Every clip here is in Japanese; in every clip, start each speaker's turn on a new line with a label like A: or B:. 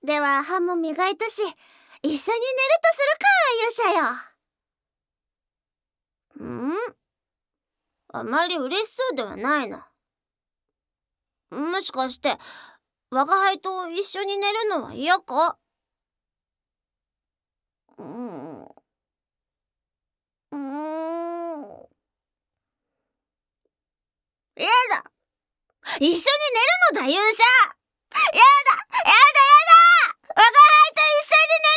A: では歯も磨いたし、一緒に寝るとするか、勇者よ。あまり嬉しそうではないな。もしかして我が輩と一緒に寝るのは嫌か？うーんうーんやだ、一緒に寝るのだ、勇者。やだやだやだ、我が輩と一緒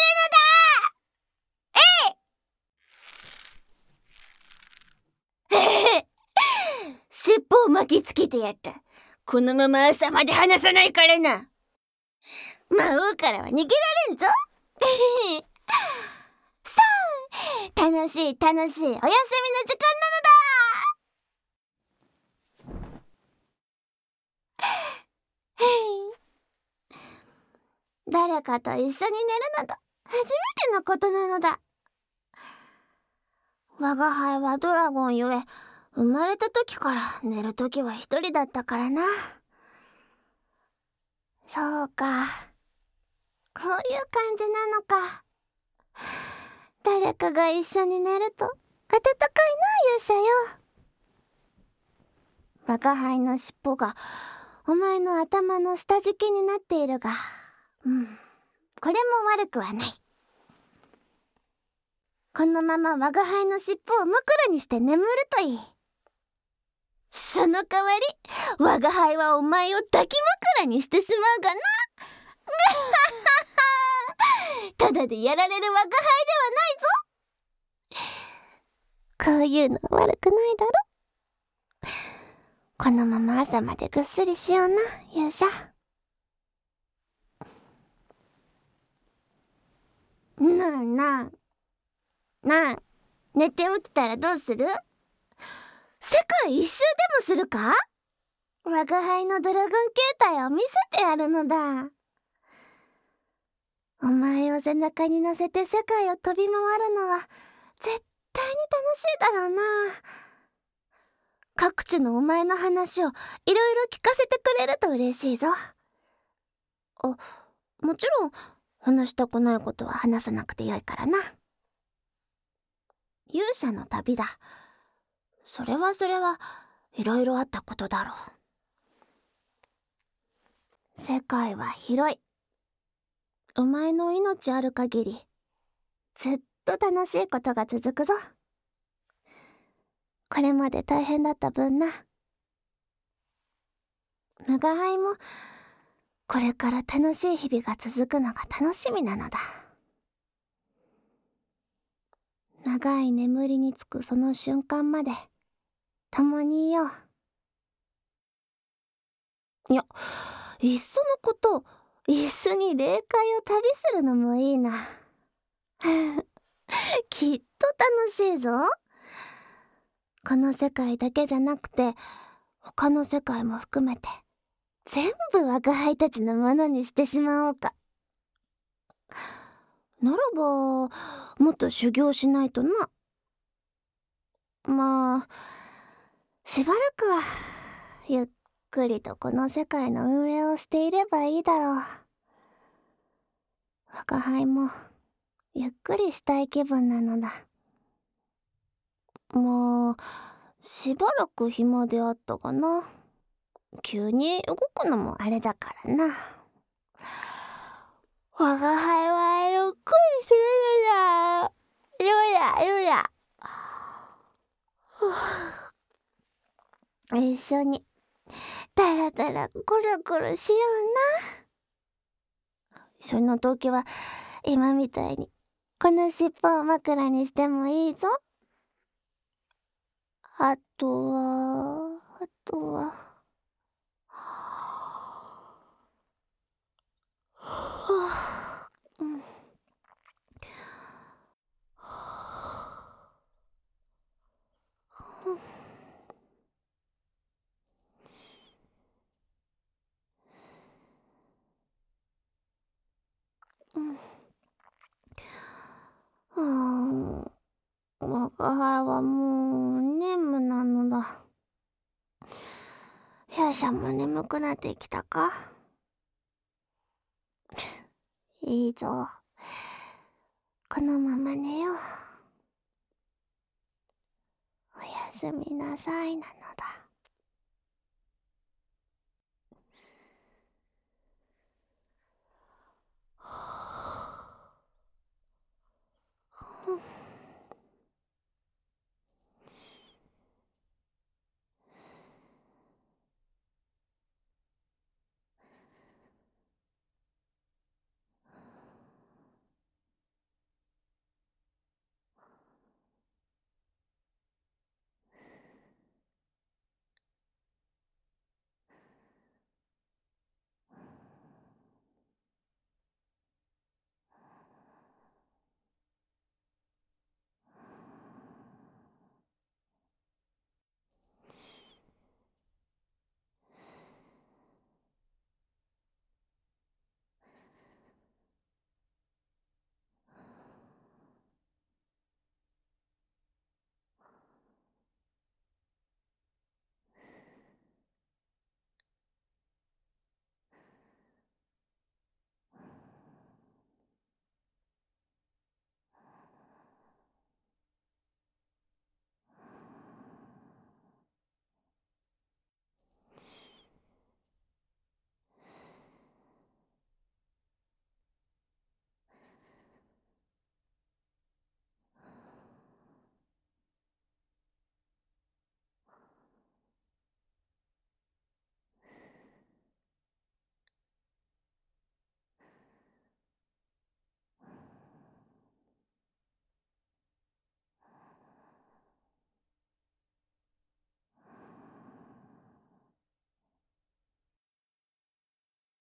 A: に寝るのだ。えい尻尾を巻きつけてやった。このまま朝まで離さないからな。魔王からは逃げられんぞ。さあ、楽しい楽しいお休みの時間なのだ。誰かと一緒に寝るなど初めてのことなのだ。我が輩はドラゴンゆえ、生まれた時から寝る時は一人だったからな。そうか、こういう感じなのか。誰かが一緒に寝ると温かいな、勇者よ。我が輩の尻尾がお前の頭の下敷きになっているが、これも悪くはない。このまま我が輩の尻尾を枕にして眠るといい。その代わり我が輩はお前を抱き枕にしてしまうがな。ただでやられる我が輩ではないぞ。こういうの悪くないだろ。このまま朝までぐっすりしような、勇者。なあ、寝て起きたらどうする？世界一周でもするか？我が輩のドラゴン形態を見せてやるのだ。お前を背中に乗せて世界を飛び回るのは絶対に楽しいだろうな。各地のお前の話をいろいろ聞かせてくれると嬉しいぞ。もちろん話したくないことは話さなくてよいからな。勇者の旅だ。それはいろいろあったことだろう。世界は広い。お前の命ある限りずっと楽しいことが続くぞ。これまで大変だった分な。我が輩もこれから楽しい日々が続くのが楽しみなのだ。長い眠りにつくその瞬間まで共にいよう。いっそのこと一緒に霊界を旅するのもいいな。きっと楽しいぞ。この世界だけじゃなくて他の世界も含めて全部我が輩たちのものにしてしまおうか。ならばもっと修行しないとな。まあしばらくはゆっくりとこの世界の運営をしていればいいだろう。我が輩もゆっくりしたい気分なのだ。まあしばらく暇であったがな。急に動くのもあれだからな。我が輩はゆっくりするのだ。ゆら一緒にだらだらゴロゴロしような。その時は今みたいにこの尻尾を枕にしてもいいぞ。あとは我が輩はもう眠なのだ。勇者も眠くなってきたか？ いいぞ。このまま寝よう。おやすみなさいなのだ。